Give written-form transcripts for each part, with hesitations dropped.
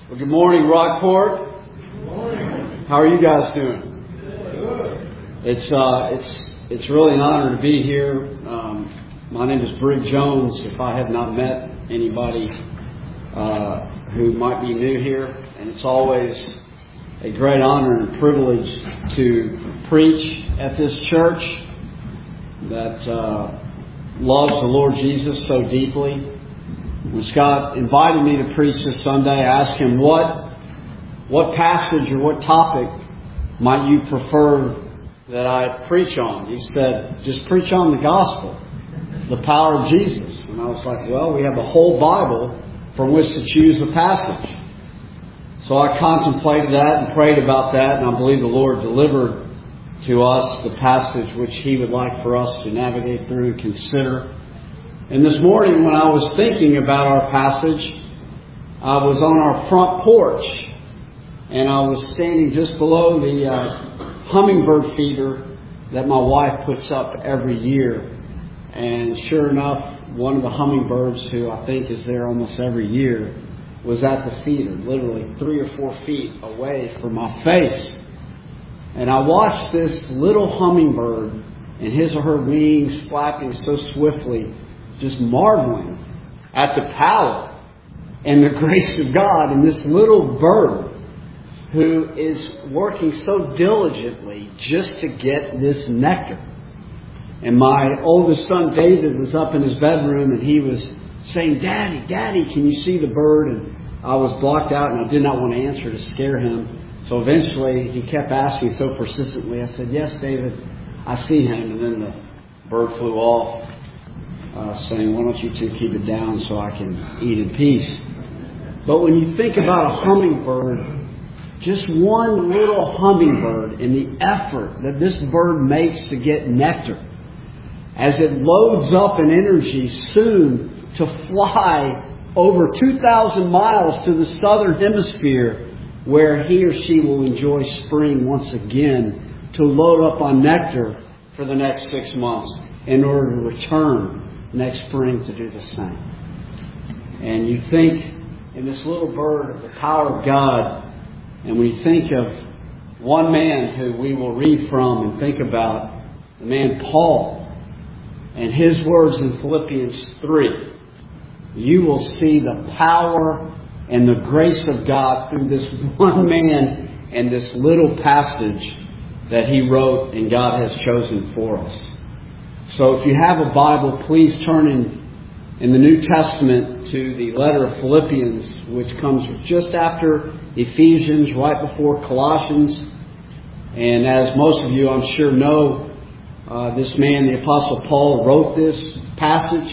Well, good morning, Rockport. Good morning. How are you guys doing? Good. It's really an honor to be here. My name is Brig Jones. If I have not met anybody who might be new here, and it's always a great honor and privilege to preach at this church that loves the Lord Jesus so deeply. When Scott invited me to preach this Sunday, I asked him what passage or what topic might you prefer that I preach on. He said, just preach on the gospel, the power of Jesus. And I was like, well, we have the whole Bible from which to choose a passage. So I contemplated that and prayed about that, and I believe the Lord delivered to us the passage which He would like for us to navigate through and consider. And this morning when I was thinking about our passage, I was on our front porch, and I was standing just below the hummingbird feeder that my wife puts up every year. And sure enough, one of the hummingbirds, who I think is there almost every year, was at the feeder, literally 3 or 4 feet away from my face. And I watched this little hummingbird and his or her wings flapping so swiftly, just marveling at the power and the grace of God in this little bird who is working so diligently just to get this nectar. And my oldest son David was up in his bedroom, and he was saying, Daddy, can you see the bird? And I was blocked out, and I did not want to answer to scare him. So eventually he kept asking so persistently. I said, yes, David, I see him. And then the bird flew off, saying, why don't you two keep it down so I can eat in peace? But when you think about a hummingbird, just one little hummingbird and the effort that this bird makes to get nectar, as it loads up in energy soon to fly over 2,000 miles to the southern hemisphere, where he or she will enjoy spring once again, to load up on nectar for the next 6 months in order to return next spring to do the same. And you think in this little bird of the power of God, and when you think of one man who we will read from and think about, the man Paul, and his words in Philippians 3, you will see the power and the grace of God through this one man and this little passage that he wrote and God has chosen for us. So if you have a Bible, please turn in the New Testament to the letter of Philippians, which comes just after Ephesians, right before Colossians. And as most of you, I'm sure, know, this man, the Apostle Paul, wrote this passage.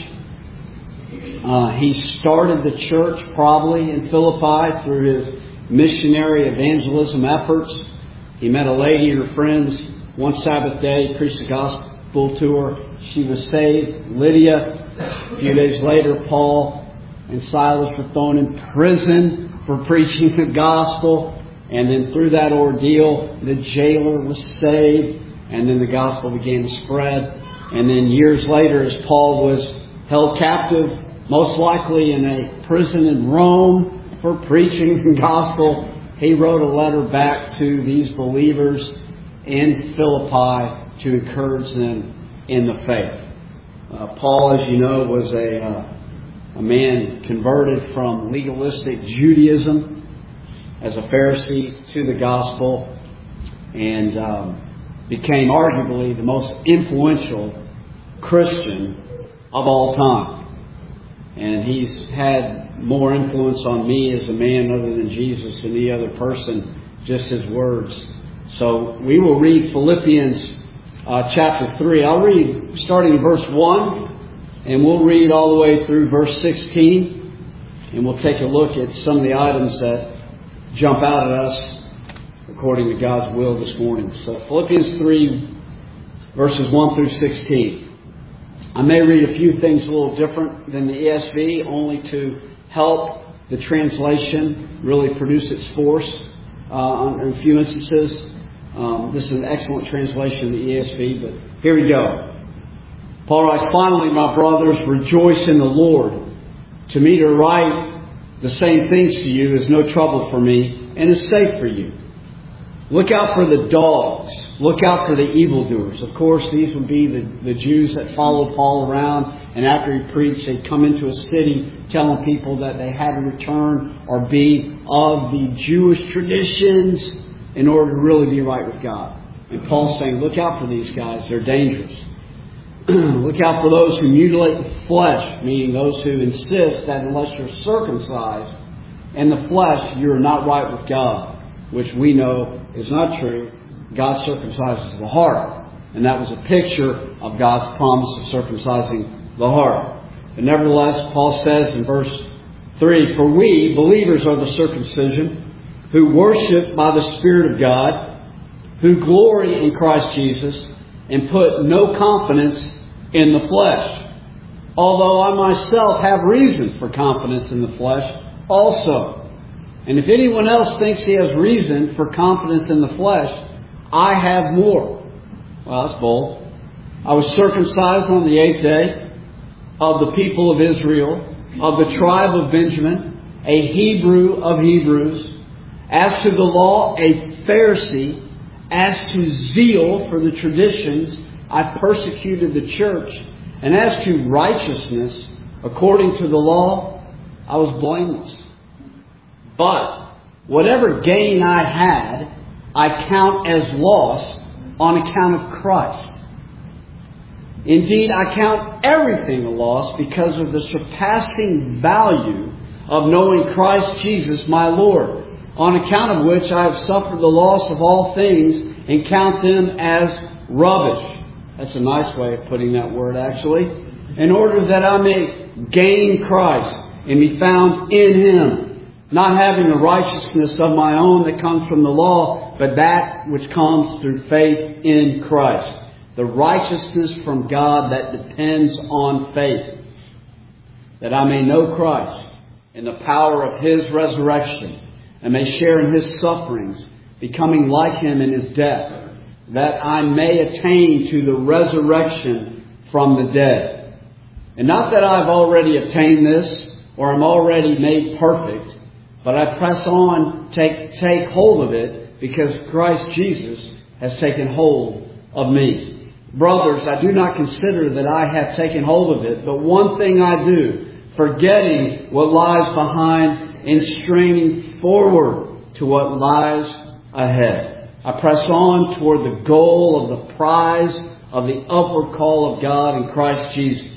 He started the church probably in Philippi through his missionary evangelism efforts. He met a lady and her friends one Sabbath day, preached the gospel to her. She was saved, Lydia. A few days later, Paul and Silas were thrown in prison for preaching the gospel. And then through that ordeal, the jailer was saved. And then the gospel began to spread. And then years later, as Paul was held captive, most likely in a prison in Rome for preaching the gospel, he wrote a letter back to these believers in Philippi to encourage them in the faith. Paul, as you know, was a man converted from legalistic Judaism as a Pharisee to the gospel, and became arguably the most influential Christian of all time. And he's had more influence on me as a man other than Jesus than any other person, just his words. So we will read Philippians chapter 3. I'll read starting in verse 1, and we'll read all the way through verse 16. And we'll take a look at some of the items that jump out at us according to God's will this morning. So Philippians 3, verses 1 through 16. I may read a few things a little different than the ESV, only to help the translation really produce its force in a few instances. This is an excellent translation of the ESV, but here we go. Paul writes, finally, my brothers, rejoice in the Lord. To me to write the same things to you is no trouble for me and is safe for you. Look out for the dogs. Look out for the evildoers. Of course, these would be the Jews that followed Paul around. And after he preached, they'd come into a city telling people that they had to return or be of the Jewish traditions in order to really be right with God. And Paul's saying, look out for these guys. They're dangerous. Look out for those who mutilate the flesh, meaning those who insist that unless you're circumcised in the flesh, you're not right with God, which we know is not true. God circumcises the heart. And that was a picture of God's promise of circumcising the heart. But nevertheless, Paul says in verse 3, for we, believers, are the circumcision, who worship by the Spirit of God, who glory in Christ Jesus, and put no confidence in the flesh. Although I myself have reason for confidence in the flesh also. And if anyone else thinks he has reason for confidence in the flesh, I have more. Well, that's bold. I was circumcised on the 8th day of the people of Israel, of the tribe of Benjamin, a Hebrew of Hebrews. As to the law, a Pharisee. As to zeal for the traditions, I persecuted the church. And as to righteousness, according to the law, I was blameless. But whatever gain I had, I count as loss on account of Christ. Indeed, I count everything a loss because of the surpassing value of knowing Christ Jesus my Lord, on account of which I have suffered the loss of all things and count them as rubbish. That's a nice way of putting that word, actually. In order that I may gain Christ and be found in Him, not having a righteousness of my own that comes from the law, but that which comes through faith in Christ. The righteousness from God that depends on faith. That I may know Christ in the power of His resurrection and may share in His sufferings, becoming like Him in His death, that I may attain to the resurrection from the dead. And not that I've already obtained this or am already made perfect, but I press on, take hold of it, because Christ Jesus has taken hold of me. Brothers, I do not consider that I have taken hold of it, but one thing I do, forgetting what lies behind and straining forward to what lies ahead. I press on toward the goal of the prize of the upward call of God in Christ Jesus.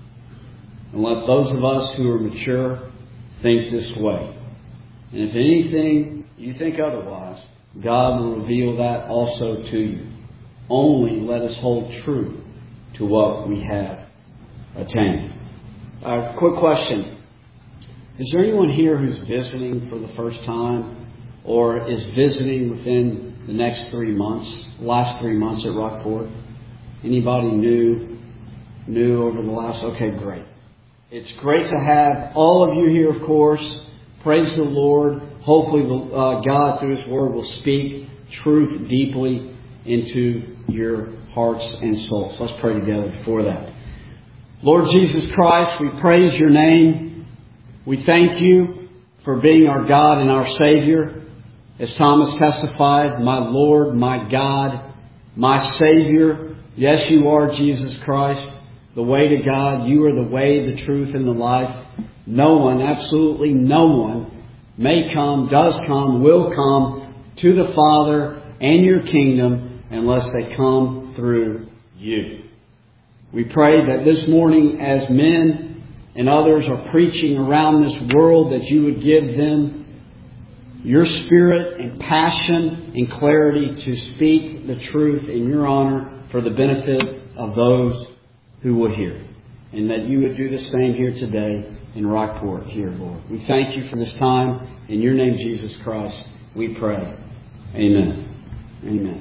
And let those of us who are mature think this way. And if anything you think otherwise, God will reveal that also to you. Only let us hold true to what we have attained. Quick question. Is there anyone here who's visiting for the first time or is visiting within the next 3 months, last 3 months at Rockport? Anybody new over the last? Okay, great. It's great to have all of you here, of course. Praise the Lord. Hopefully God, through His Word, will speak truth deeply into your hearts and souls. Let's pray together for that. Lord Jesus Christ, we praise your name. We thank you for being our God and our Savior. As Thomas testified, my Lord, my God, my Savior. Yes, you are Jesus Christ, the way to God. You are the way, the truth, and the life. No one, absolutely no one, may come, does come, will come to the Father and your kingdom unless they come through you. We pray that this morning, as men and others are preaching around this world, that you would give them your spirit and passion and clarity to speak the truth in your honor for the benefit of those who will hear. And that you would do the same here today in Rockport here, Lord. We thank you for this time. In your name, Jesus Christ, we pray. Amen. Amen.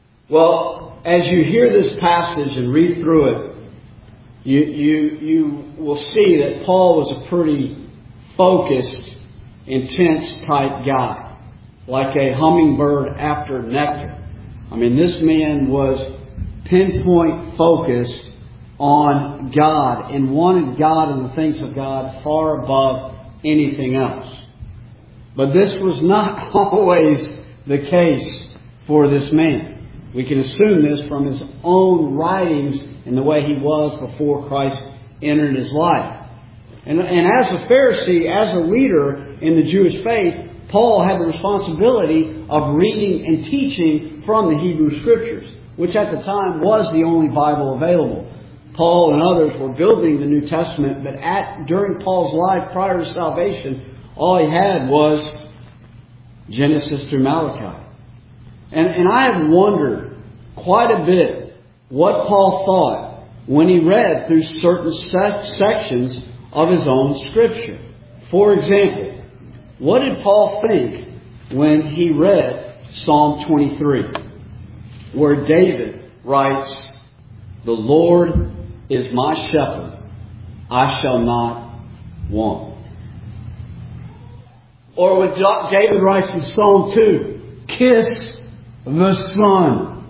Well, as you hear this passage and read through it, you will see that Paul was a pretty focused, intense type guy, like a hummingbird after nectar. I mean, this man was pinpoint focused on God and wanted God and the things of God far above anything else. But this was not always the case for this man. We can assume this from his own writings and the way he was before Christ entered his life. And as a Pharisee, as a leader in the Jewish faith, Paul had the responsibility of reading and teaching from the Hebrew Scriptures, which at the time was the only Bible available. Paul and others were building the New Testament, but during Paul's life prior to salvation, all he had was Genesis through Malachi. And I have wondered quite a bit what Paul thought when he read through certain sections of his own Scripture. For example, what did Paul think when he read Psalm 23, where David writes, "The Lord is my shepherd, I shall not want." Or when David writes in Psalm 2, "Kiss the Son."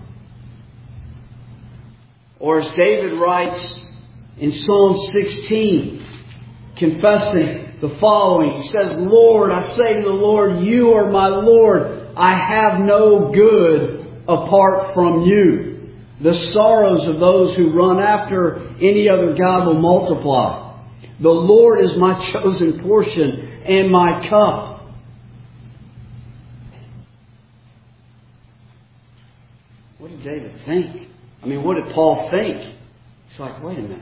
Or as David writes in Psalm 16, confessing the following. He says, "Lord, I say to the Lord, you are my Lord. I have no good apart from you. The sorrows of those who run after any other god will multiply. The Lord is my chosen portion and my cup." What did David think? What did Paul think? It's like, wait a minute.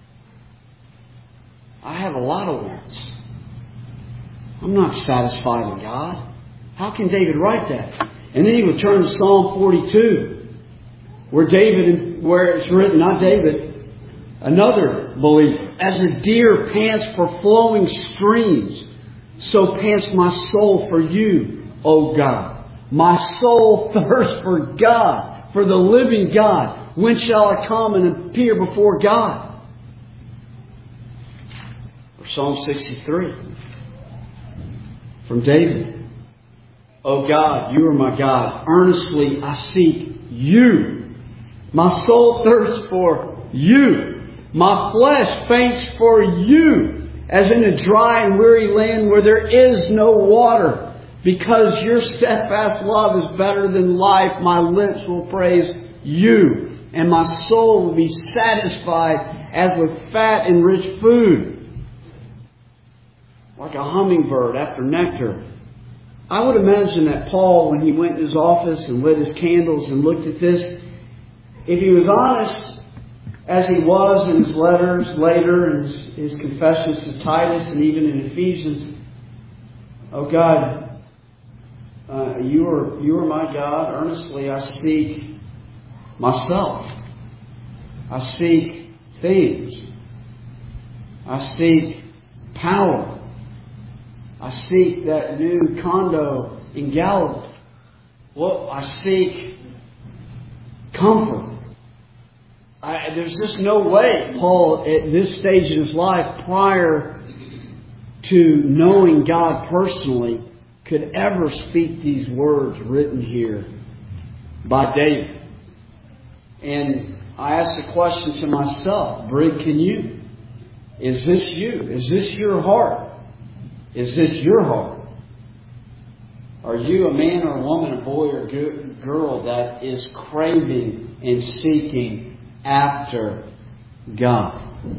I have a lot of wants. I'm not satisfied in God. How can David write that? And then he would turn to Psalm 42, where it's written, not David, another believer, "As a deer pants for flowing streams, so pants my soul for you, O God. My soul thirsts for God, for the living God. When shall I come and appear before God?" Or Psalm 63 from David. "O God, you are my God. Earnestly I seek you. My soul thirsts for you. My flesh faints for you, as in a dry and weary land where there is no water. Because your steadfast love is better than life, my lips will praise you, and my soul will be satisfied as with fat and rich food." Like a hummingbird after nectar. I would imagine that Paul, when he went in his office and lit his candles and looked at this, if he was honest, as he was in his letters later, and his confessions to Titus and even in Ephesians, "Oh God, you are my God. Earnestly I seek myself. I seek things. I seek power. I seek that new condo in Galilee. Well, I seek comfort." There's just no way Paul, at this stage in his life, prior to knowing God personally, could ever speak these words written here by David. And I asked the question to myself, Brig, can you? Is this you? Is this your heart? Is this your heart? Are you a man or a woman, a boy or a girl that is craving and seeking after God?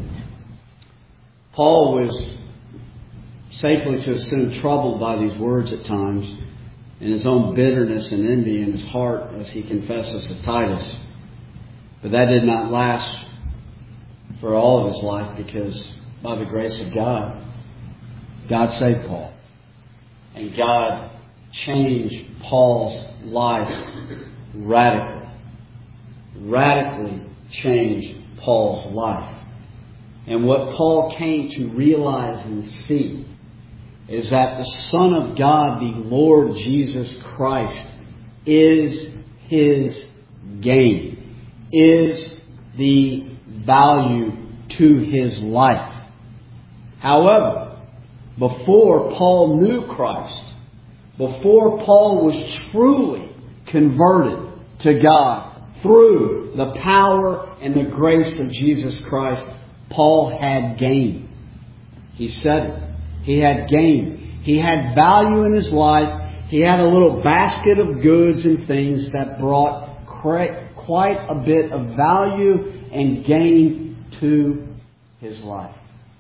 Paul was safely to assume troubled by these words at times, and his own bitterness and envy in his heart as he confesses to Titus. But that did not last for all of his life, because by the grace of God, God saved Paul. And God changed Paul's life radically. Radically changed Paul's life. And what Paul came to realize and see is that the Son of God, the Lord Jesus Christ, is his gain, is the value to his life. However, before Paul knew Christ, before Paul was truly converted to God through the power and the grace of Jesus Christ, Paul had gain. He said it. He had gain. He had value in his life. He had a little basket of goods and things that brought quite a bit of value and gain to his life.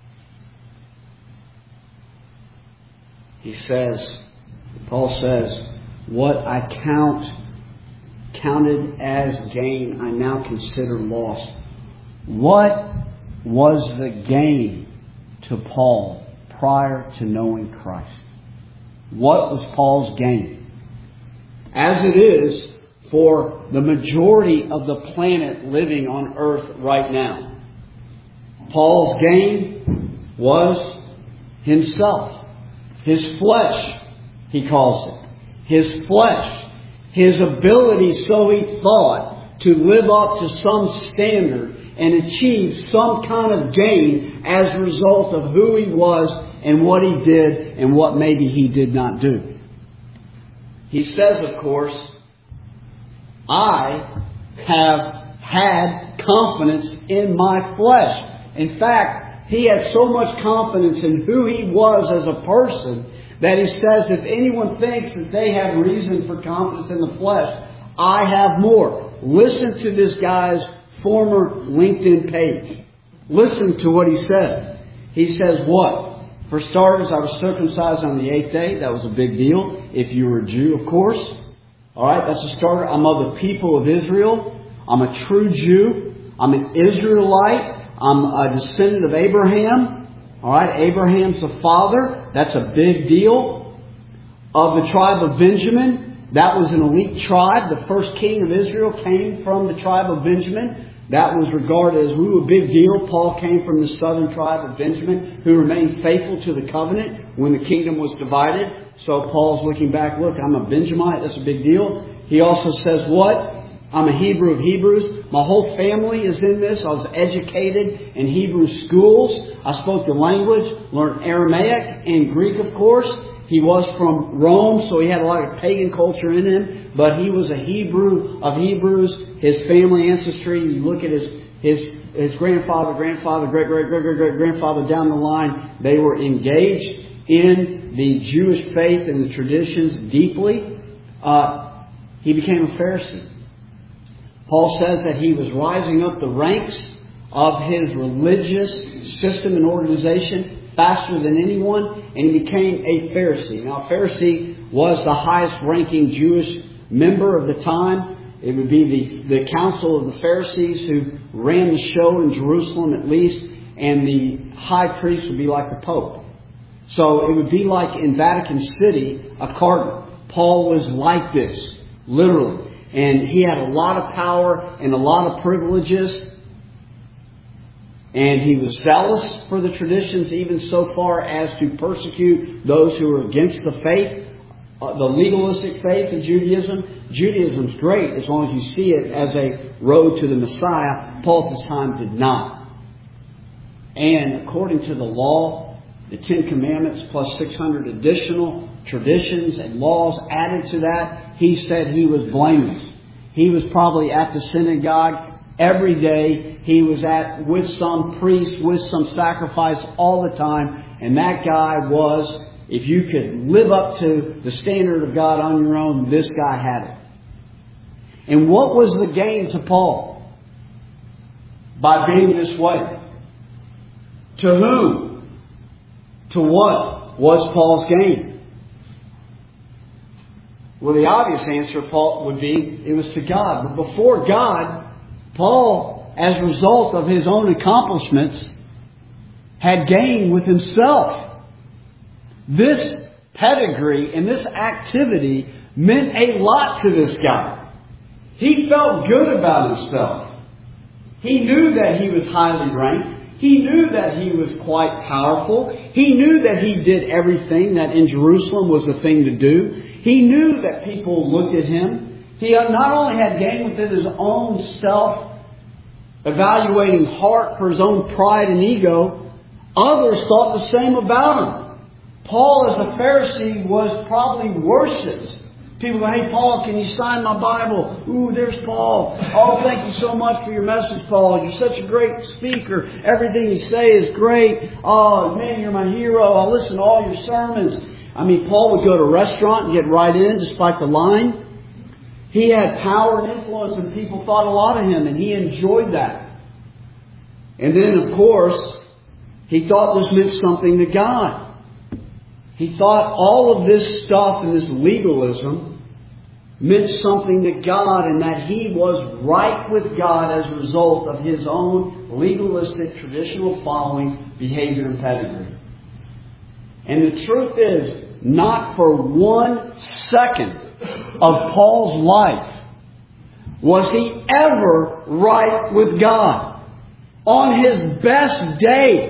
Paul says, what I counted as gain, I now consider loss. What was the gain to Paul prior to knowing Christ? What was Paul's gain? As it is for the majority of the planet living on earth right now. Paul's gain was himself. His flesh, he calls it. His flesh. His ability, so he thought, to live up to some standard and achieve some kind of gain as a result of who he was and what he did and what maybe he did not do. He says, of course, I have had confidence in my flesh. In fact, he had so much confidence in who he was as a person that he says, if anyone thinks that they have reason for confidence in the flesh, I have more. Listen to this guy's former LinkedIn page. Listen to what he says. He says what? For starters, I was circumcised on the 8th day. That was a big deal. If you were a Jew, of course. Alright, that's a starter. I'm of the people of Israel. I'm a true Jew. I'm an Israelite. I'm a descendant of Abraham. Alright, Abraham's the father. That's a big deal. Of the tribe of Benjamin. That was an elite tribe. The first king of Israel came from the tribe of Benjamin. That was regarded as a big deal. Paul came from the southern tribe of Benjamin, who remained faithful to the covenant when the kingdom was divided. So Paul's looking back, look, I'm a Benjamite. That's a big deal. He also says what? I'm a Hebrew of Hebrews. My whole family is in this. I was educated in Hebrew schools. I spoke the language, learned Aramaic and Greek, of course. He was from Rome, so he had a lot of pagan culture in him. But he was a Hebrew of Hebrews. His family ancestry, you look at his grandfather, great-great-great-great-great-grandfather down the line, they were engaged in the Jewish faith and the traditions deeply. He became a Pharisee. Paul says that he was rising up the ranks of his religious system and organization faster than anyone, and he became a Pharisee. Now, a Pharisee was the highest ranking Jewish member of the time. It would be the council of the Pharisees who ran the show in Jerusalem at least, and the high priest would be like the Pope. So it would be like in Vatican City, a cardinal. Paul was like this, literally. And he had a lot of power and a lot of privileges. And he was zealous for the traditions, even so far as to persecute those who were against the faith, the legalistic faith of Judaism. Judaism's great as long as you see it as a road to the Messiah. Paul at this time did not. And according to the law, the 10 Commandments plus 600 additional traditions and laws added to that, he said he was blameless. He was probably at the synagogue every day. He was with some priest, with some sacrifice all the time. And that guy was, if you could live up to the standard of God on your own, this guy had it. And what was the gain to Paul by being this way? To whom? To what was Paul's gain? Well, the obvious answer, Paul, would be it was to God. But before God, Paul, as a result of his own accomplishments, had gain with himself. This pedigree and this activity meant a lot to this guy. He felt good about himself. He knew that he was highly ranked. He knew that he was quite powerful. He knew that he did everything that in Jerusalem was the thing to do. He knew that people looked at him. He not only had gain within his own self-evaluating heart for his own pride and ego, others thought the same about him. Paul, as a Pharisee, was probably worshipped People go, hey, Paul, can you sign my Bible? Ooh, there's Paul. Oh, thank you so much for your message, Paul. You're such a great speaker. Everything you say is great. Oh, man, you're my hero. I'll listen to all your sermons. I mean, Paul would go to a restaurant and get right in despite the line. He had power and influence, and people thought a lot of him, and he enjoyed that. And then, of course, he thought this meant something to God. He thought all of this stuff and this legalism meant something to God, and that he was right with God as a result of his own legalistic, traditional following, behavior, and pedigree. And the truth is, not for 1 second of Paul's life was he ever right with God. On his best day,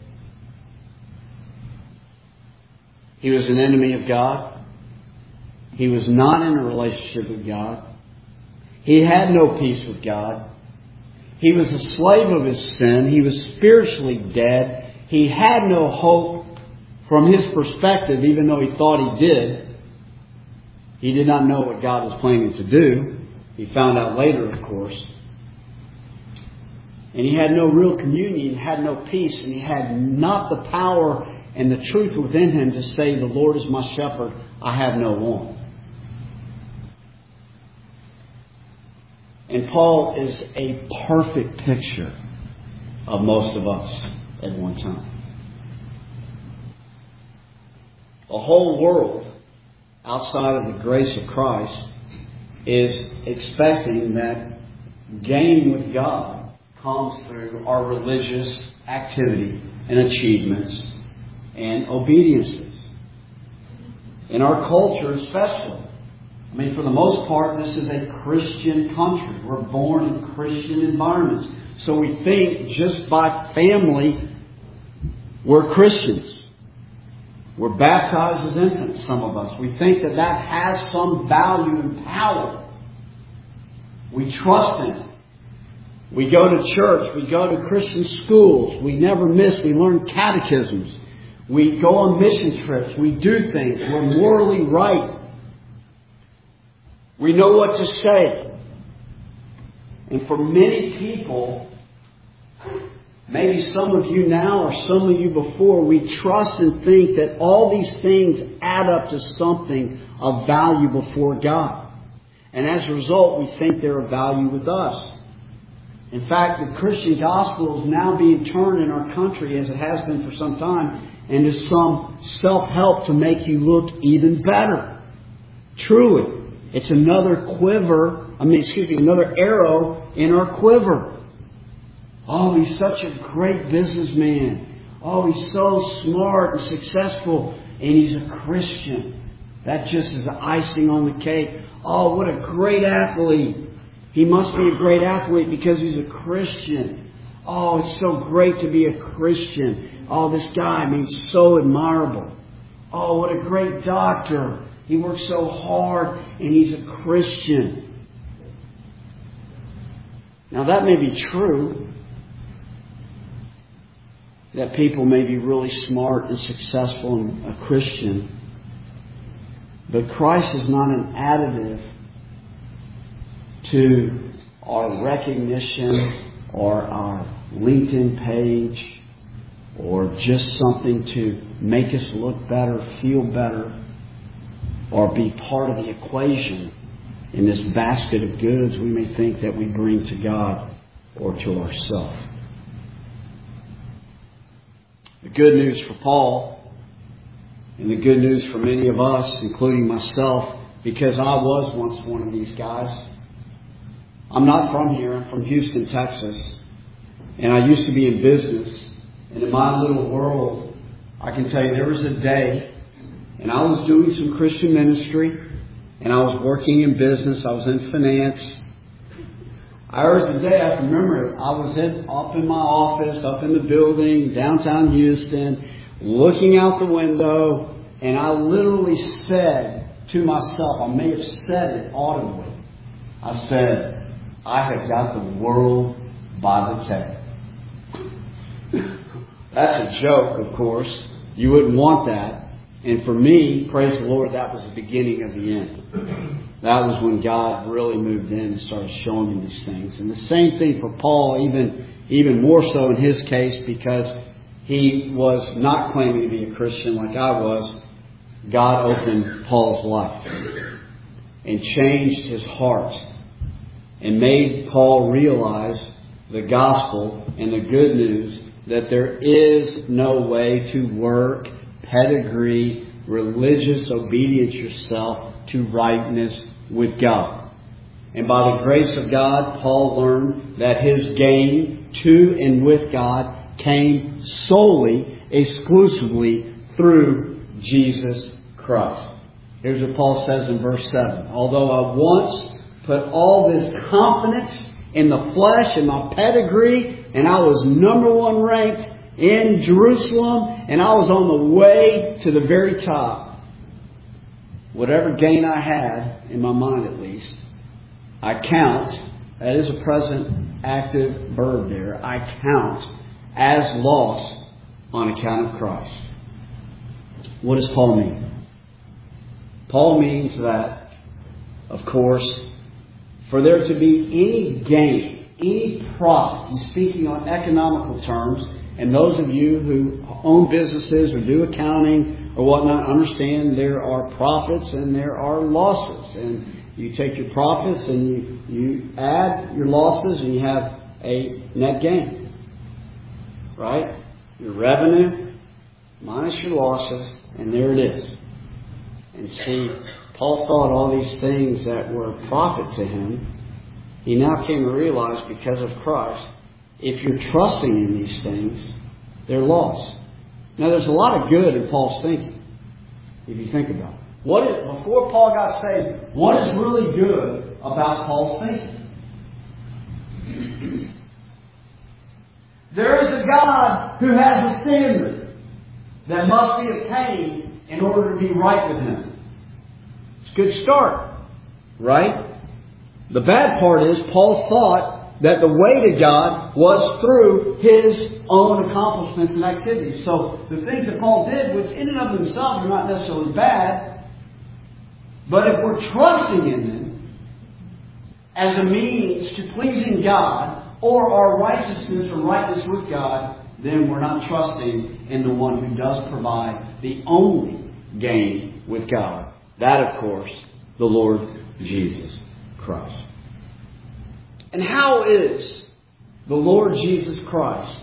he was an enemy of God. He was not in a relationship with God. He had no peace with God. He was a slave of his sin. He was spiritually dead. He had no hope from his perspective, even though he thought he did. He did not know what God was planning to do. He found out later, of course. And he had no real communion, had no peace, and he had not the power and the truth within him to say, the Lord is my shepherd, I have no want. And Paul is a perfect picture of most of us at one time. The whole world, outside of the grace of Christ, is expecting that gain with God comes through our religious activity and achievements and obediences. In our culture especially. I mean, for the most part, this is a Christian country. We're born in Christian environments. So we think just by family, we're Christians. We're baptized as infants, some of us. We think that that has some value and power. We trust in it. We go to church. We go to Christian schools. We never miss. We learn catechisms. We go on mission trips. We do things. We're morally right. We know what to say. And for many people, maybe some of you now or some of you before, we trust and think that all these things add up to something of value before God. And as a result, we think they're of value with us. In fact, the Christian gospel is now being turned in our country, as it has been for some time, into some self-help to make you look even better. Truly. It's another another arrow in our quiver. Oh, he's such a great businessman. Oh, he's so smart and successful. And he's a Christian. That just is the icing on the cake. Oh, what a great athlete. He must be a great athlete because he's a Christian. Oh, it's so great to be a Christian. Oh, this guy, he's so admirable. Oh, what a great doctor. He works so hard and he's a Christian. Now that may be true. That people may be really smart and successful and a Christian. But Christ is not an additive to our recognition or our LinkedIn page or just something to make us look better, feel better, or be part of the equation in this basket of goods we may think that we bring to God or to ourselves. The good news for Paul, and the good news for many of us, including myself, because I was once one of these guys. I'm not from here. I'm from Houston, Texas. And I used to be in business. And in my little world, I can tell you there was a day, and I was doing some Christian ministry, and I was working in business. I was in finance. There was a day, I can remember it, I was up in my office, up in the building, downtown Houston, looking out the window, and I literally said to myself, I may have said it audibly, I said, I have got the world by the tail. That's a joke, of course. You wouldn't want that. And for me, praise the Lord, that was the beginning of the end. that was when God really moved in and started showing him these things. And the same thing for Paul, even more so in his case, because he was not claiming to be a Christian like I was. God opened Paul's life and changed his heart and made Paul realize the gospel and the good news that there is no way to work, pedigree, religious obedience yourself to rightness with God. And by the grace of God, Paul learned that his gain to and with God came solely, exclusively through Jesus Christ. Here's what Paul says in verse 7. Although I once put all this confidence in the flesh and my pedigree, and I was number one ranked in Jerusalem, and I was on the way to the very top, whatever gain I had, in my mind at least, I count, that is a present active verb there, I count as loss on account of Christ. What does Paul mean? Paul means that, of course, for there to be any gain, any profit, he's speaking on economical terms, and those of you who own businesses or do accounting or whatnot understand there are profits and there are losses. And you take your profits and you add your losses and you have a net gain. Right? Your revenue minus your losses, and there it is. And see, Paul thought all these things that were a profit to him, he now came to realize because of Christ, if you're trusting in these things, they're lost. Now there's a lot of good in Paul's thinking, if you think about it. Before Paul got saved, what is really good about Paul's thinking? There is a God who has a standard that must be attained in order to be right with Him. It's a good start, right? The bad part is Paul thought that the way to God was through his own accomplishments and activities. So the things that Paul did, which in and of themselves are not necessarily bad, but if we're trusting in them as a means to pleasing God or our righteousness or rightness with God, then we're not trusting in the one who does provide the only gain with God. That, of course, the Lord Jesus Christ. And how is the Lord Jesus Christ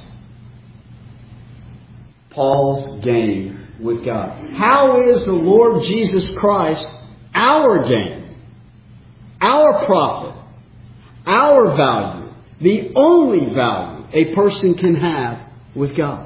Paul's gain with God? How is the Lord Jesus Christ our gain, our profit, our value, the only value a person can have with God?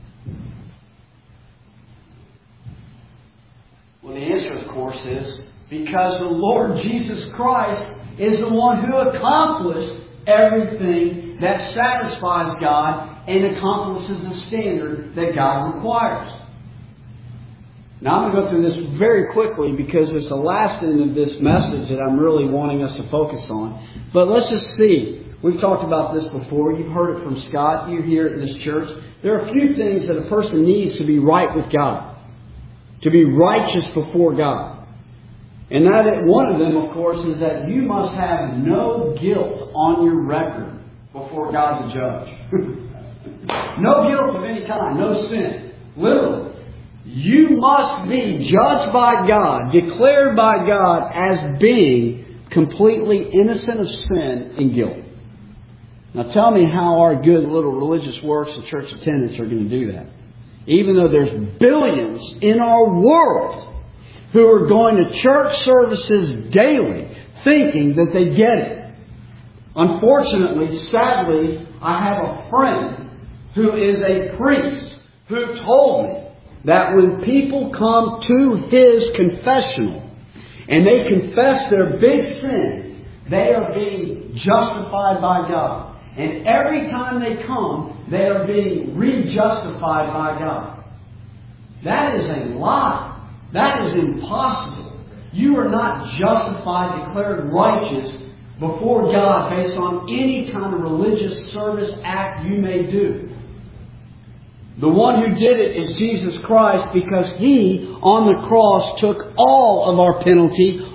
Well, the answer, of course, is because the Lord Jesus Christ is the one who accomplished everything that satisfies God and accomplishes the standard that God requires. Now, I'm going to go through this very quickly because it's the last end of this message that I'm really wanting us to focus on. But let's just see. We've talked about this before. You've heard it from Scott. You hear it in this church. There are a few things that a person needs to be right with God, to be righteous before God. And that one of them, of course, is that you must have no guilt on your record before God the judge. No guilt of any kind, no sin. Literally. You must be judged by God, declared by God as being completely innocent of sin and guilt. Now tell me how our good little religious works and church attendance are going to do that. Even though there's billions in our world who are going to church services daily thinking that they get it. Unfortunately, sadly, I have a friend who is a priest who told me that when people come to his confessional and they confess their big sin, they are being justified by God. And every time they come, they are being re-justified by God. That is a lie. That is impossible. You are not justified, declared righteous before God based on any kind of religious service act you may do. The one who did it is Jesus Christ, because He, on the cross, took all of our penalty,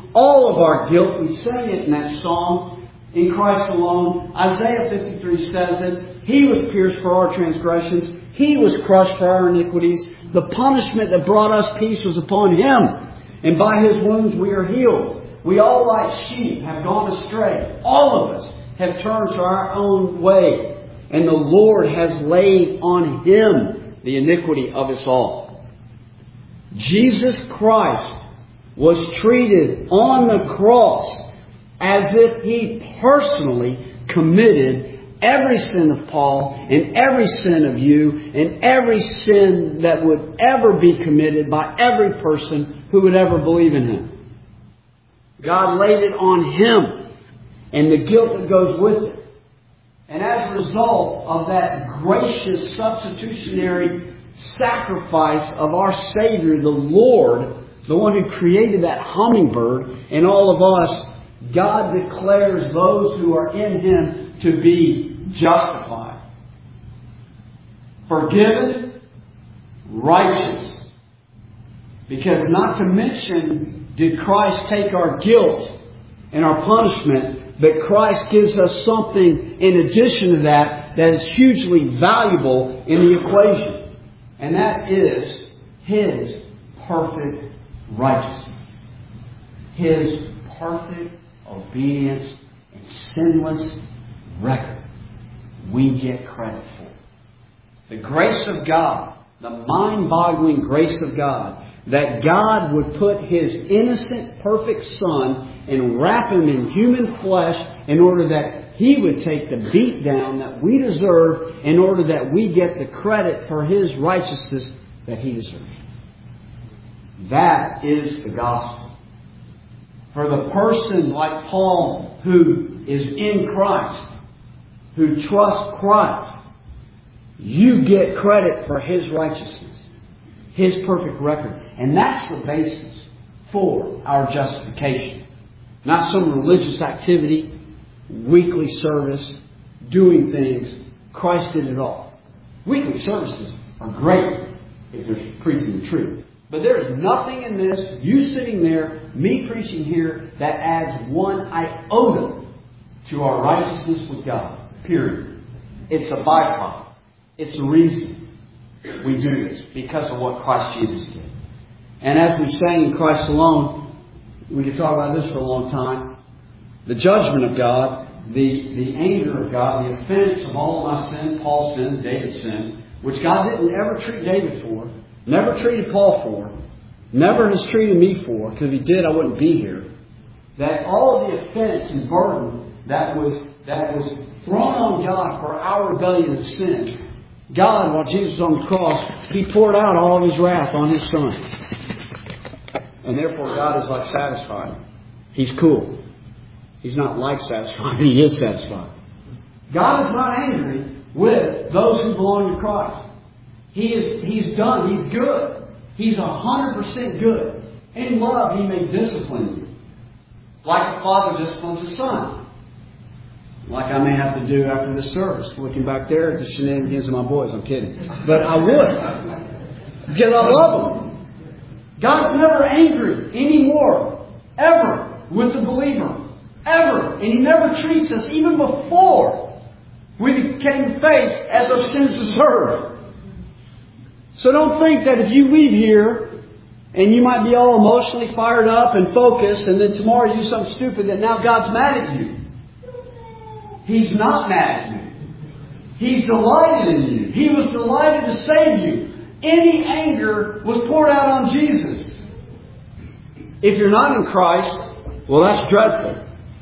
all of our guilt. We sang it in that song, In Christ Alone. Isaiah 53 says it. He was pierced for our transgressions. He was crushed for our iniquities. The punishment that brought us peace was upon Him. And by His wounds we are healed. We all like sheep have gone astray. All of us have turned to our own way. And the Lord has laid on Him the iniquity of us all. Jesus Christ was treated on the cross as if He personally committed every sin of Paul and every sin of you and every sin that would ever be committed by every person who would ever believe in Him. God laid it on Him and the guilt that goes with it. And as a result of that gracious substitutionary sacrifice of our Savior, the Lord, the one who created that hummingbird and all of us, God declares those who are in Him to be justified, forgiven, righteous. Because not to mention did Christ take our guilt and our punishment, but Christ gives us something in addition to that that is hugely valuable in the equation. And that is His perfect righteousness. His perfect obedience and sinless record we get credit for. The grace of God, the mind-boggling grace of God, that God would put His innocent, perfect Son and wrap Him in human flesh in order that He would take the beat down that we deserve in order that we get the credit for His righteousness that He deserves. That is the gospel. For the person like Paul who is in Christ, who trusts Christ, you get credit for His righteousness, His perfect record. And that's the basis for our justification. Not some religious activity, weekly service, doing things. Christ did it all. Weekly services are great if they're preaching the truth. But there is nothing in this, you sitting there, me preaching here, that adds one iota to our righteousness with God. Period. It's a byproduct. It's a reason we do this, because of what Christ Jesus did. And as we sang In Christ Alone, we could talk about this for a long time. The judgment of God, the anger of God, the offense of all of my sin, Paul's sin, David's sin, which God didn't ever treat David for, never treated Paul for, never has treated me for, because if He did, I wouldn't be here. That all of the offense and burden that was thrown on God for our rebellion and sin, God, while Jesus was on the cross, He poured out all of His wrath on His Son. And therefore God is like satisfied. He's cool. He's not like satisfied. He is satisfied. God is not angry with those who belong to Christ. He's done. He's good. He's 100% good. In love, He may discipline you. Like a father disciplines a son. Like I may have to do after this service. Looking back there at the shenanigans of my boys. I'm kidding. But I would. Because I love them. God's never angry anymore. Ever. With the believer. Ever. And He never treats us, even before we became to faith, as our sins deserve. So don't think that if you leave here and you might be all emotionally fired up and focused, and then tomorrow you do something stupid, that now God's mad at you. He's not mad at you. He's delighted in you. He was delighted to save you. Any anger was poured out on Jesus. If you're not in Christ, well, that's dreadful.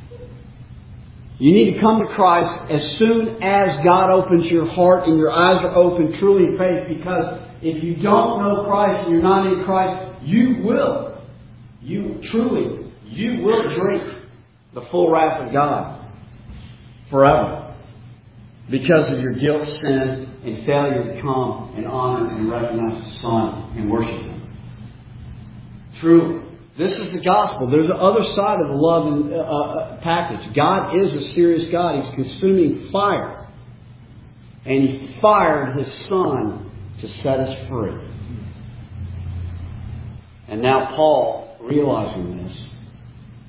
You need to come to Christ as soon as God opens your heart and your eyes are open truly in faith, because if you don't know Christ and you're not in Christ, you will drink the full wrath of God forever because of your guilt, sin, and failure to come and honor and recognize the Son and worship Him. Truly. This is the gospel. There's the other side of the love package. God is a serious God. He's consuming fire. And He fired His Son to set us free. And now Paul, realizing this,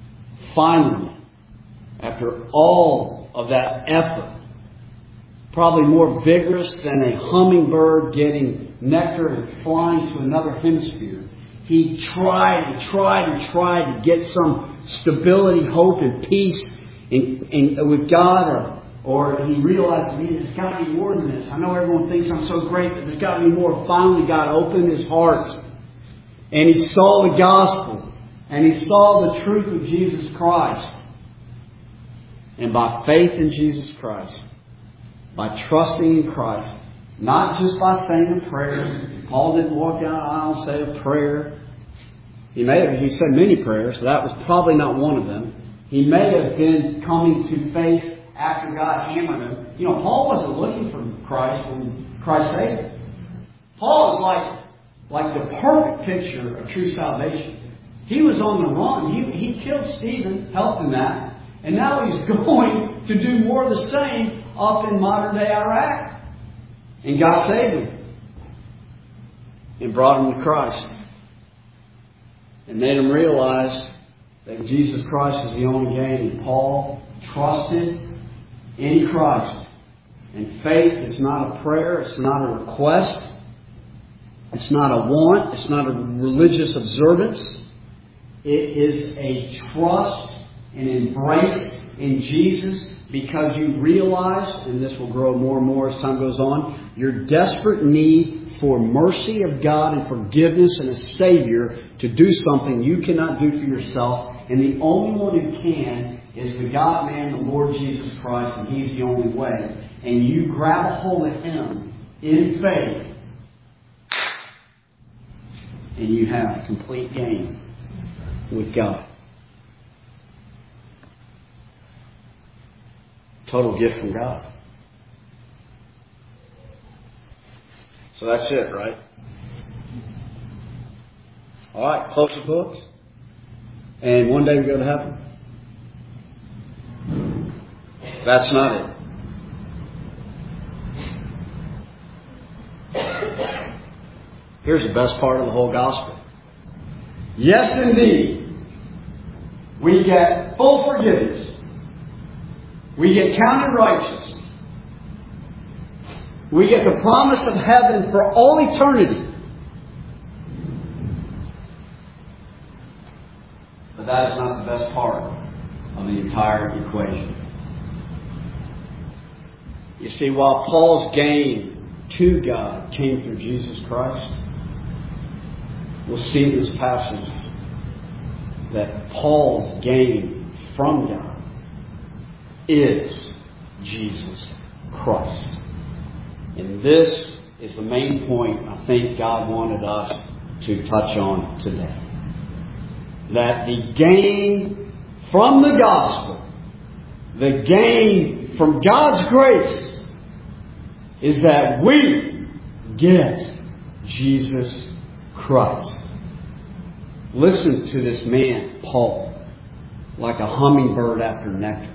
finally, after all of that effort, probably more vigorous than a hummingbird getting nectar and flying to another hemisphere, he tried to get some stability, hope, and peace with God, or he realized there's got to be more than this. I know everyone thinks I'm so great, but there's got to be more. Finally, God opened his heart, and he saw the gospel, and he saw the truth of Jesus Christ. And by faith in Jesus Christ, by trusting in Christ, not just by saying a prayer. Paul didn't walk down the aisle and say a prayer. He said many prayers, so that was probably not one of them. He may have been coming to faith after God hammered him. You know, Paul wasn't looking for Christ when Christ saved him. Paul is like the perfect picture of true salvation. He was on the run. He killed Stephen, helped in that. And now he's going to do more of the same up in modern-day Iraq. And God saved him. And brought him to Christ. And made him realize that Jesus Christ is the only gain. And Paul trusted in Christ. And faith is not a prayer. It's not a request. It's not a want. It's not a religious observance. It is a trust and embrace in Jesus, because you realize, and this will grow more and more as time goes on, your desperate need for mercy of God and forgiveness and a Savior to do something you cannot do for yourself. And the only one who can is the God-man, the Lord Jesus Christ, and He's the only way. And you grab a hold of Him in faith, and you have complete gain with God. Total gift from God. So that's it, right? All right, close the books. And one day we go to heaven. That's not it. Here's the best part of the whole gospel. Yes, indeed. We get full forgiveness. We get counted righteous. We get the promise of heaven for all eternity. But that is not the best part of the entire equation. You see, while Paul's gain to God came through Jesus Christ, we'll see in this passage that Paul's gain from God is Jesus Christ. And this is the main point I think God wanted us to touch on today. That the gain from the gospel, the gain from God's grace, is that we get Jesus Christ. Listen to this man, Paul, like a hummingbird after nectar.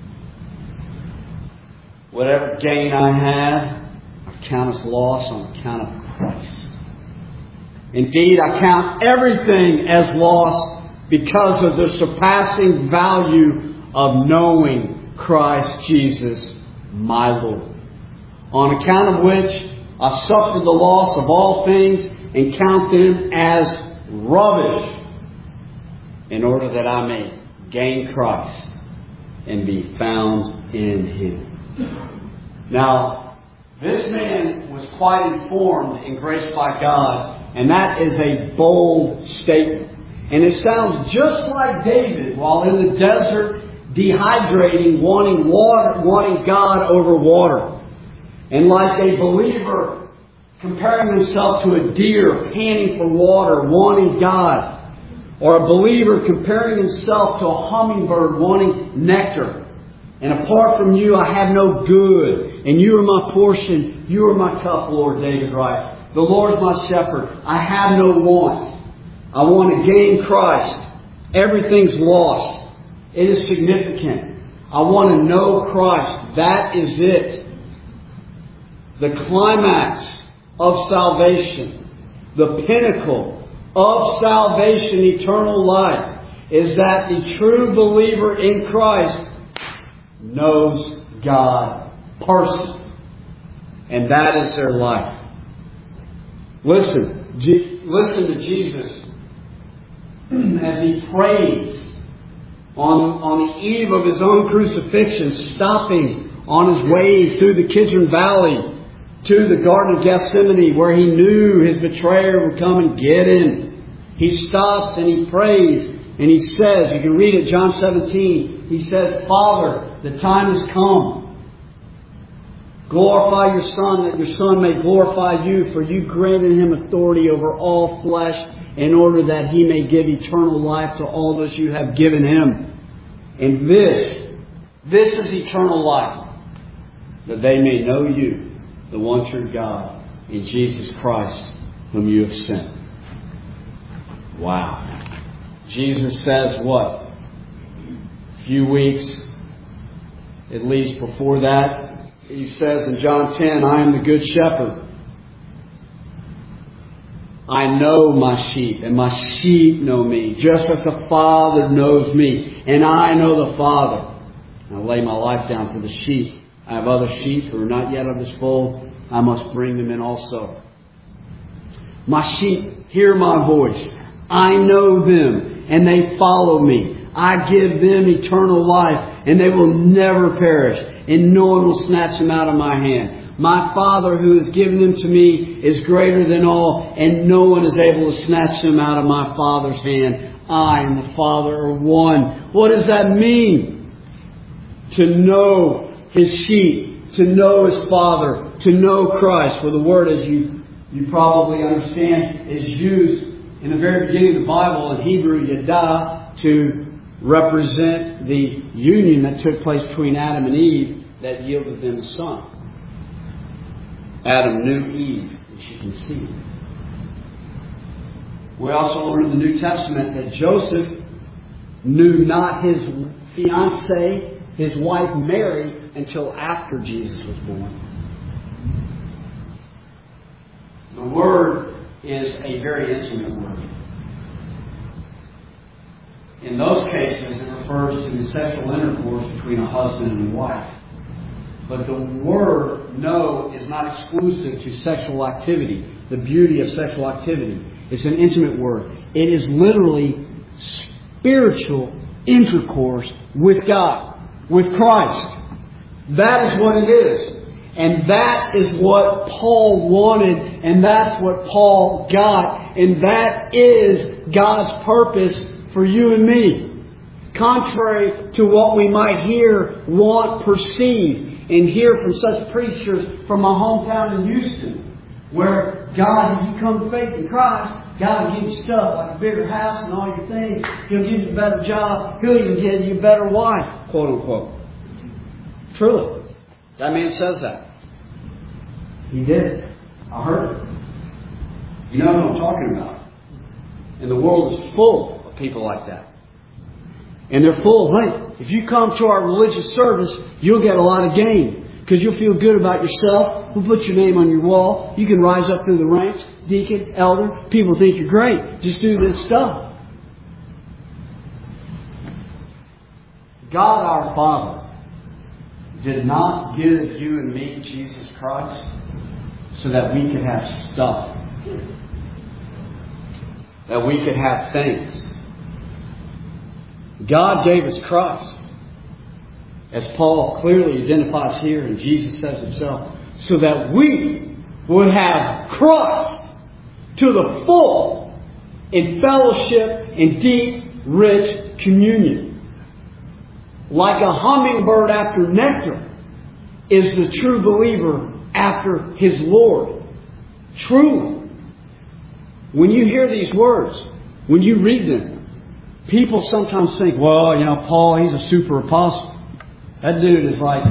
Whatever gain I have, I count as loss on account of Christ. Indeed, I count everything as loss because of the surpassing value of knowing Christ Jesus, my Lord. On account of which I suffer the loss of all things and count them as rubbish, in order that I may gain Christ and be found in Him. Now, this man was quite informed and graced by God, and that is a bold statement. And it sounds just like David while in the desert, dehydrating, wanting water, wanting God over water. And like a believer comparing himself to a deer panting for water, wanting God. Or a believer comparing himself to a hummingbird wanting nectar. And apart from you, I have no good. And you are my portion. You are my cup, Lord, David writes. The Lord is my shepherd. I have no want. I want to gain Christ. Everything's lost. It is significant. I want to know Christ. That is it. The climax of salvation. The pinnacle of salvation, eternal life. is that the true believer in Christ knows God personally. And that is their life. Listen to Jesus as He prays on the eve of His own crucifixion, stopping on His way through the Kidron Valley to the Garden of Gethsemane, where He knew His betrayer would come and get Him. He stops and He prays and He says, you can read it, John 17, He says, Father, the time has come. Glorify your Son, that your Son may glorify you, for you granted Him authority over all flesh, in order that He may give eternal life to all those you have given Him. And this is eternal life, that they may know you, the one true God, in Jesus Christ, whom you have sent. Wow. Jesus says what? A few weeks, at least before that, He says in John 10, I am the good shepherd. I know my sheep, and my sheep know me, just as the Father knows me, and I know the Father. I lay my life down for the sheep. I have other sheep who are not yet of this fold. I must bring them in also. My sheep hear my voice. I know them, and they follow me. I give them eternal life, and they will never perish, and no one will snatch them out of my hand. My Father who has given them to me is greater than all, and no one is able to snatch them out of my Father's hand. I and the Father are one. What does that mean? To know His sheep, to know His Father, to know Christ. For the word, as you probably understand, is used in the very beginning of the Bible in Hebrew, Yada, to represent the union that took place between Adam and Eve that yielded them a son. Adam knew Eve, as you can see. We also learn in the New Testament that Joseph knew not his fiancée, his wife Mary, until after Jesus was born. The word is a very intimate word. In those cases, it refers to the sexual intercourse between a husband and a wife. But the word know is not exclusive to sexual activity, the beauty of sexual activity. It's an intimate word. It is literally spiritual intercourse with God, with Christ. That is what it is. And that is what Paul wanted, and that's what Paul got, and that is God's purpose for you and me. Contrary to what we might hear, want, perceive, and hear from such preachers from my hometown in Houston, where God, if you come to faith in Christ, God will give you stuff like a bigger house and all your things. He'll give you a better job. He'll even give you a better wife, quote unquote. Truly. That man says that. He did. I heard it. You know what I'm talking about. And the world is full of people like that. And they're full of, hey, if you come to our religious service, you'll get a lot of gain. Because you'll feel good about yourself. We'll put your name on your wall. You can rise up through the ranks. Deacon, elder. People think you're great. Just do this stuff. God our Father did not give you and me Jesus Christ so that we could have stuff. That we could have things. God gave us Christ, as Paul clearly identifies here, and Jesus says Himself, so that we would have Christ to the full in fellowship and deep, rich communion. Like a hummingbird after nectar is the true believer after his Lord. Truly. When you hear these words, when you read them, people sometimes think, well, Paul, he's a super apostle. That dude is like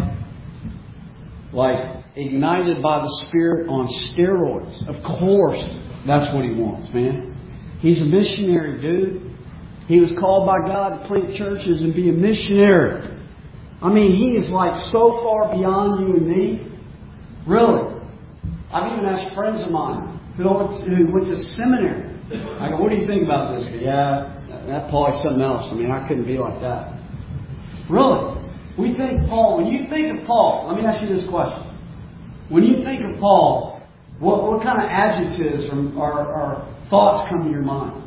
ignited by the Spirit on steroids. Of course, that's what he wants, man. He's a missionary, dude. He was called by God to plant churches and be a missionary. I mean, he is like so far beyond you and me. Really. I've even asked friends of mine who went to seminary. I go, what do you think about this? Yeah, that Paul is something else. I mean, I couldn't be like that. Really? We think Paul, when you think of Paul, let me ask you this question. When you think of Paul, what kind of adjectives or thoughts come to your mind?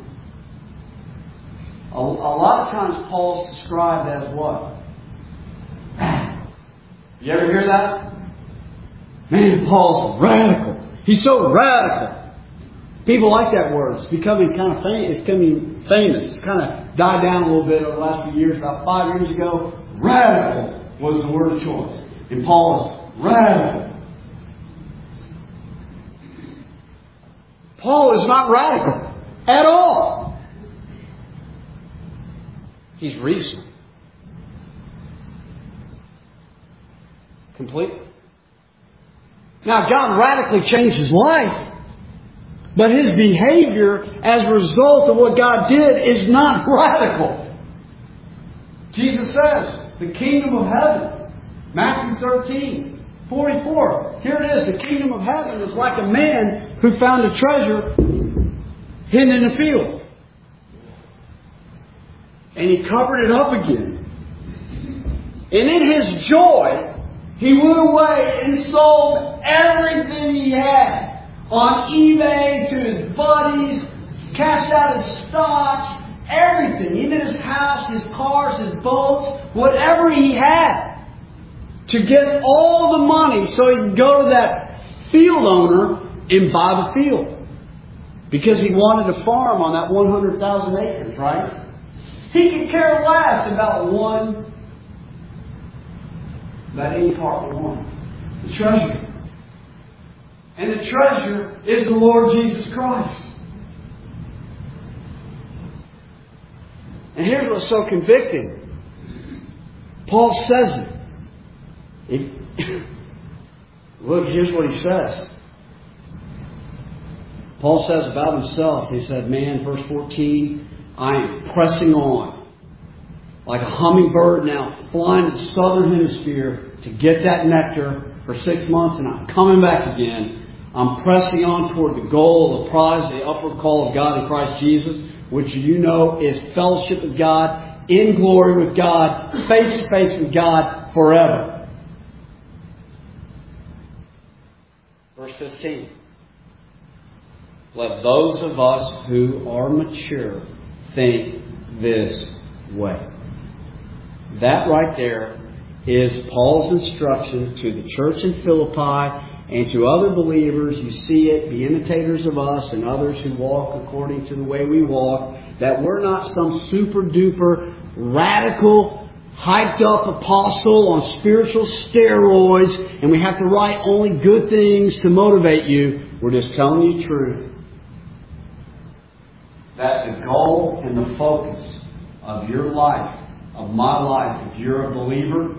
A lot of times Paul's described as what? You ever hear that? Man, Paul's radical. He's so radical. People like that word. It's becoming kind of famous. It's kind of died down a little bit over the last few years. About 5 years ago, radical was the word of choice. And Paul is radical. Paul is not radical at all. He's reasonable. Completely. Now, God radically changed his life. But his behavior as a result of what God did is not radical. Jesus says, the kingdom of heaven, Matthew 13:44. Here it is. The kingdom of heaven is like a man who found a treasure hidden in a field. And he covered it up again. And in his joy, he went away and sold everything he had. On eBay, to his buddies, cashed out his stocks, everything. Even his house, his cars, his boats, whatever he had. To get all the money so he could go to that field owner and buy the field. Because he wanted to farm on that 100,000 acres, right? He could care less about that any part of one. The treasure. And the treasure is the Lord Jesus Christ. And here's what's so convicting. Paul says it. Look, here's what he says. Paul says about himself, he said, man, verse 14, I am pressing on like a hummingbird now flying to the southern hemisphere to get that nectar for 6 months, and I'm coming back again. I'm pressing on toward the goal, the prize, the upward call of God in Christ Jesus, which you know is fellowship with God, in glory with God, face to face with God forever. Verse 15. Let those of us who are mature think this way. That right there is Paul's instruction to the church in Philippi and to other believers. You see it, be imitators of us and others who walk according to the way we walk, that we're not some super duper radical, hyped up apostle on spiritual steroids and we have to write only good things to motivate you. We're just telling you the truth. That the goal and the focus of your life, of my life, if you're a believer,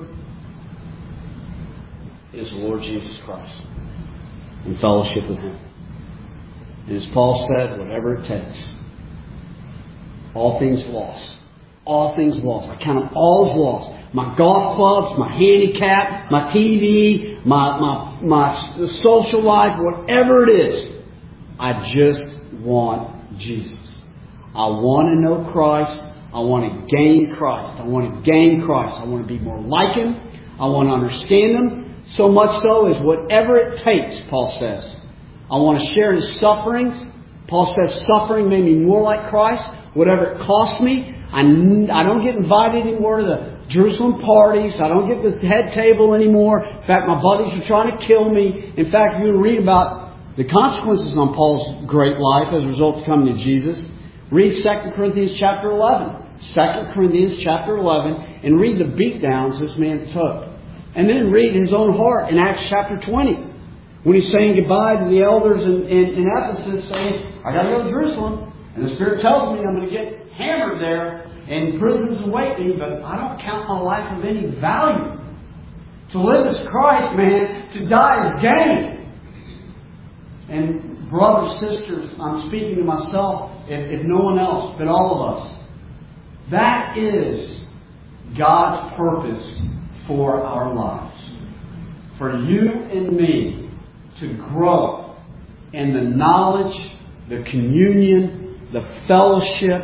is the Lord Jesus Christ. In fellowship with Him. And as Paul said, whatever it takes. All things lost. All things lost. I count them all as lost. My golf clubs, my handicap, my TV, my social life, whatever it is. I just want Jesus. I want to know Christ. I want to gain Christ. I want to gain Christ. I want to be more like Him. I want to understand Him. So much so as whatever it takes, Paul says. I want to share His sufferings. Paul says suffering made me more like Christ. Whatever it costs me. I don't get invited anymore to the Jerusalem parties. I don't get the head table anymore. In fact, my buddies are trying to kill me. In fact, if you read about the consequences on Paul's great life as a result of coming to Jesus, read 2 Corinthians chapter 11. 2 Corinthians chapter 11 and read the beatdowns this man took. And then read his own heart in Acts chapter 20. When he's saying goodbye to the elders in Ephesus, saying, I got to go to Jerusalem. And the Spirit tells me I'm going to get hammered there and prisons await me, but I don't count my life of any value. To live as Christ, man. To die is gain. And brothers, sisters, I'm speaking to myself, if no one else, but all of us. That is God's purpose for our lives. For you and me to grow in the knowledge, the communion, the fellowship,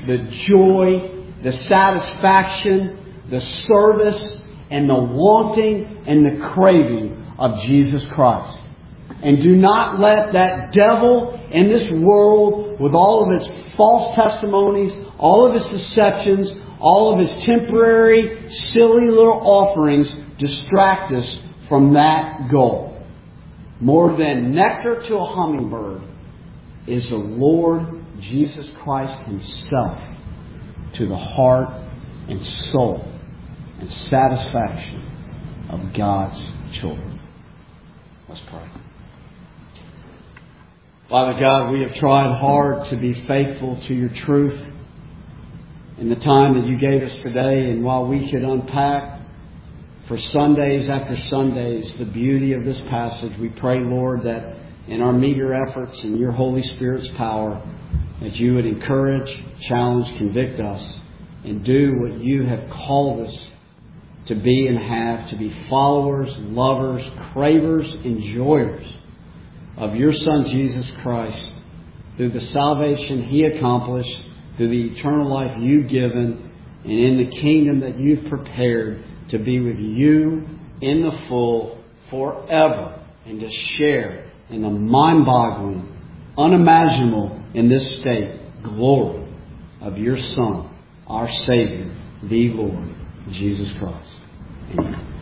the joy, the satisfaction, the service, and the wanting and the craving of Jesus Christ. And do not let that devil in this world, with all of its false testimonies, all of his deceptions, all of his temporary, silly little offerings, distract us from that goal. More than nectar to a hummingbird is the Lord Jesus Christ Himself to the heart and soul and satisfaction of God's children. Let's pray. Father God, we have tried hard to be faithful to Your truth in the time that You gave us today. And while we could unpack for Sundays after Sundays the beauty of this passage, we pray, Lord, that in our meager efforts and Your Holy Spirit's power, that You would encourage, challenge, convict us, and do what You have called us to be and have, to be followers, lovers, cravers, enjoyers of Your Son, Jesus Christ, through the salvation He accomplished, through the eternal life You've given, and in the kingdom that You've prepared to be with You in the full forever, and to share in the mind-boggling, unimaginable in this state, glory of Your Son, our Savior, the Lord, Jesus Christ. Amen.